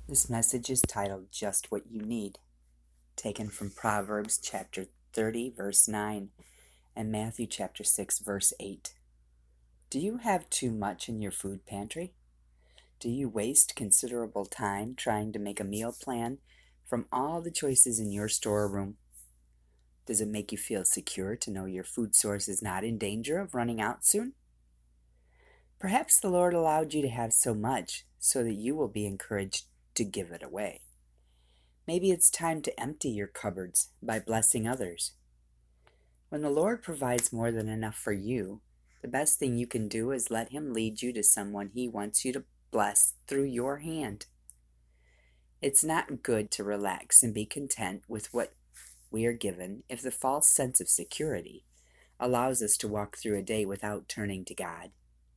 This message is titled Just What You Need, taken from Proverbs chapter 30, verse 9, and Matthew chapter 6, verse 8. Do you have too much in your food pantry? Do you waste considerable time trying to make a meal plan from all the choices in your storeroom? Does it make you feel secure to know your food source is not in danger of running out soon? Perhaps the Lord allowed you to have so much so that you will be encouraged to give it away. Maybe it's time to empty your cupboards by blessing others. When the Lord provides more than enough for you, the best thing you can do is let Him lead you to someone He wants you to bless through your hand. It's not good to relax and be content with what we are given if the false sense of security allows us to walk through a day without turning to God.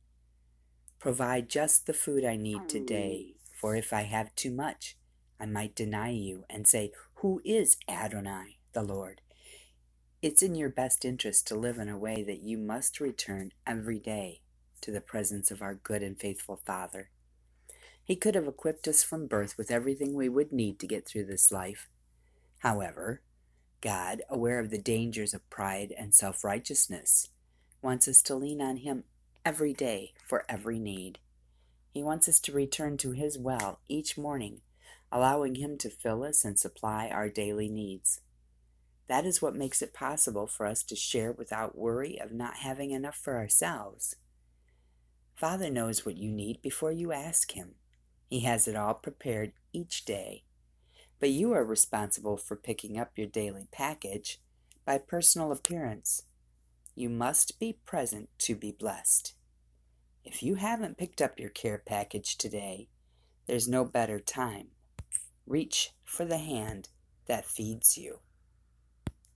Provide just the food I need today, for if I have too much, I might deny you and say, "Who is Adonai, the Lord?" It's in your best interest to live in a way that you must return every day to the presence of our good and faithful Father. He could have equipped us from birth with everything we would need to get through this life. However, God, aware of the dangers of pride and self-righteousness, wants us to lean on Him every day for every need. He wants us to return to His well each morning, allowing Him to fill us and supply our daily needs. That is what makes it possible for us to share without worry of not having enough for ourselves. Father knows what you need before you ask Him. He has it all prepared each day. But you are responsible for picking up your daily package by personal appearance. You must be present to be blessed. If you haven't picked up your care package today, there's no better time. Reach for the hand that feeds you.